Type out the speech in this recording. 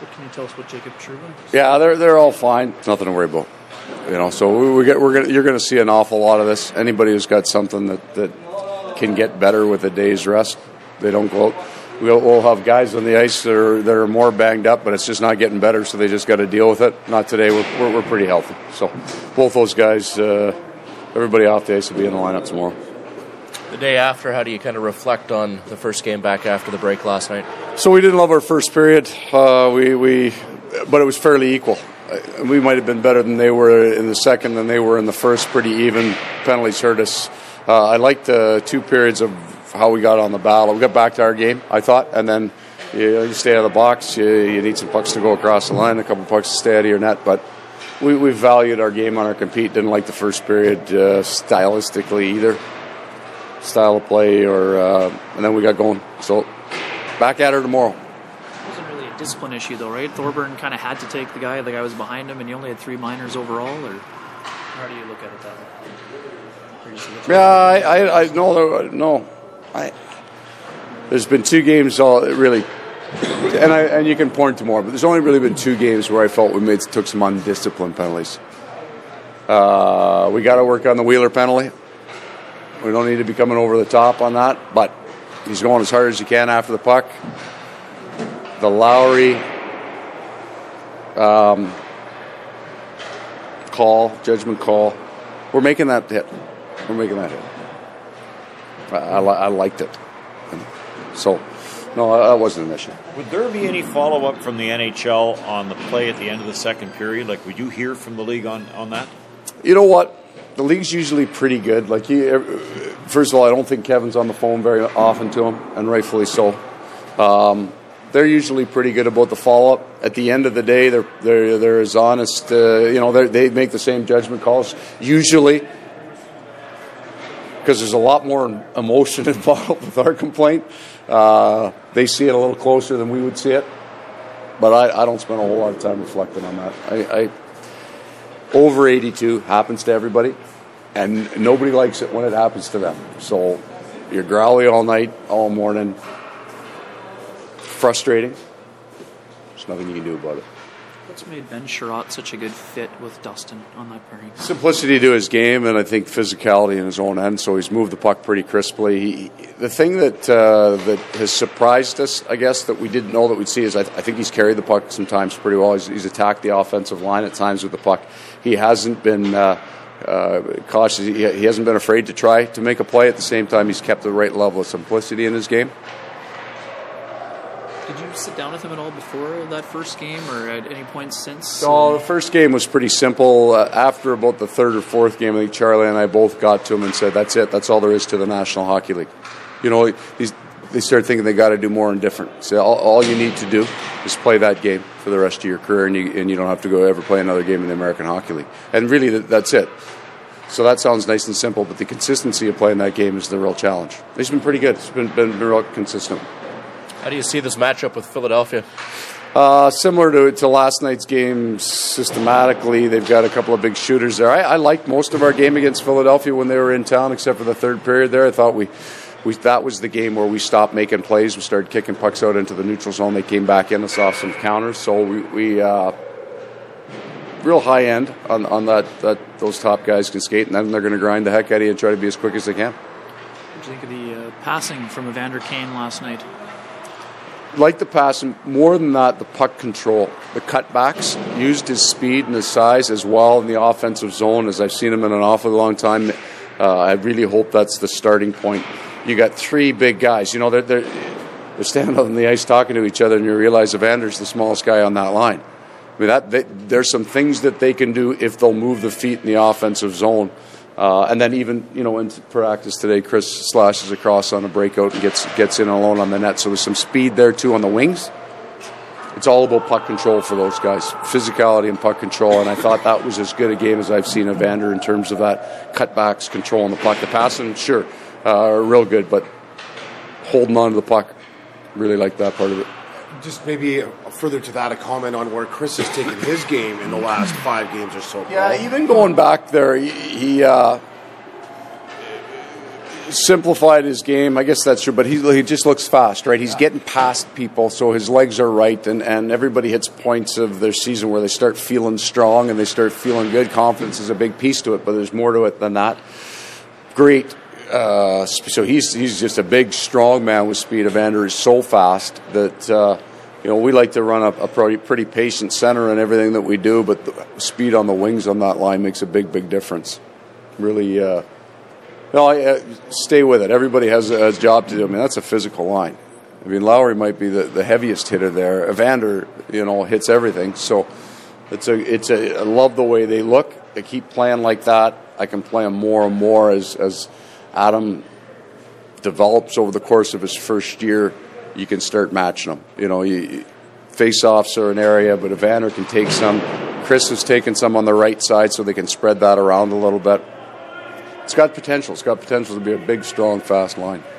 But can you tell us what Jacob Trouba? Yeah, they're all fine. It's nothing to worry about. So you're going to see an awful lot of this. Anybody who's got something that can get better with a day's rest, they don't go out. We'll have guys on the ice that are more banged up, but it's just not getting better, so they just got to deal with it. Not today. We're pretty healthy. So both those guys, everybody off the ice will be in the lineup tomorrow. The day after, how do you kind of reflect on the first game back after the break last night? So we didn't love our first period. But it was fairly equal. We might have been better than they were in the second than they were in the first. Pretty even. Penalties hurt us. I liked the 2 periods of how we got on the battle. We got back to our game, I thought, and then you stay out of the box. You need some pucks to go across the line, a couple pucks to stay out of your net. But we valued our game on our compete. Didn't like the first period stylistically either. Style of play, and then we got going. So back at her tomorrow. It wasn't really a discipline issue, though, right? Thorburn kind of had to take the guy was behind him, and you only had 3 minors overall, or how do you look at it that way? Yeah, no. There's been 2 games, really, and you can point to more, but there's only really been 2 games where I felt we took some undisciplined penalties. We got to work on the Wheeler penalty. We don't need to be coming over the top on that, but he's going as hard as he can after the puck. The Lowry judgment call, we're making that hit. I liked it. So, no, that wasn't an issue. Would there be any follow-up from the NHL on the play at the end of the second period? Like, would you hear from the league on that? You know what? The league's usually pretty good. Like, first of all, I don't think Kevin's on the phone very often to him, and rightfully so. They're usually pretty good about the follow-up. At the end of the day, they're as honest. They make the same judgment calls usually, because there's a lot more emotion involved with our complaint. They see it a little closer than we would see it, but I don't spend a whole lot of time reflecting on that. I over 82 happens to everybody, and nobody likes it when it happens to them. So you're growly all night, all morning. Frustrating. There's nothing you can do about it. What's made Ben Sherratt such a good fit with Dustin on that pairing? Simplicity to his game, and I think physicality in his own end. So he's moved the puck pretty crisply. The thing that has surprised us, I guess, that we didn't know that we'd see is I think he's carried the puck sometimes pretty well. He's attacked the offensive line at times with the puck. He hasn't been cautious. He hasn't been afraid to try to make a play. At the same time, he's kept the right level of simplicity in his game. Did you sit down with him at all before that first game or at any point since? The first game was pretty simple. After about the third or fourth game, I think Charlie and I both got to him and said, that's it. That's all there is to the National Hockey League. They start thinking they got to do more and different. So all you need to do is play that game for the rest of your career, and you don't have to go ever play another game in the American Hockey League. And really, that's it. So that sounds nice and simple, but the consistency of playing that game is the real challenge. He's been pretty good. He's been real consistent. How do you see this matchup with Philadelphia? Similar to last night's game, systematically, they've got a couple of big shooters there. I liked most of our game against Philadelphia when they were in town, except for the third period there. I thought that was the game where we stopped making plays. We started kicking pucks out into the neutral zone. They came back in us off some counters. So we real high end on that those top guys can skate, and then they're going to grind the heck out of you and try to be as quick as they can. What do you think of the passing from Evander Kane last night? Like the passing, more than that, the puck control, the cutbacks, used his speed and his size as well in the offensive zone as I've seen him in an awfully long time. I really hope that's the starting point. You got 3 big guys. They're standing on the ice talking to each other, and you realize Evander's the smallest guy on that line. I mean, there's some things that they can do if they'll move the feet in the offensive zone. And then even, in practice today, Chris slashes across on a breakout and gets in alone on the net. So there's some speed there, too, on the wings. It's all about puck control for those guys, physicality and puck control. And I thought that was as good a game as I've seen Evander in terms of that cutbacks, controlling the puck. The passing, sure, real good, but holding on to the puck, really like that part of it. Just maybe further to that, a comment on where Chris has taken his game in the last 5 games or so. Yeah, even going back there, he simplified his game. I guess that's true, but he just looks fast, right? He's getting past people, so his legs are right, and everybody hits points of their season where they start feeling strong and they start feeling good. Confidence is a big piece to it, but there's more to it than that. Great. So he's just a big, strong man with speed. Evander is so fast that we like to run a pretty patient center in everything that we do, but the speed on the wings on that line makes a big, big difference. Really, stay with it. Everybody has a job to do. I mean, that's a physical line. I mean, Lowry might be the heaviest hitter there. Evander, hits everything. So I love the way they look. They keep playing like that. I can play them more and more as Adam develops over the course of his first year. You can start matching them. Face-offs are an area, but Evander can take some. Chris has taken some on the right side, so they can spread that around a little bit. It's got potential. It's got potential to be a big, strong, fast line.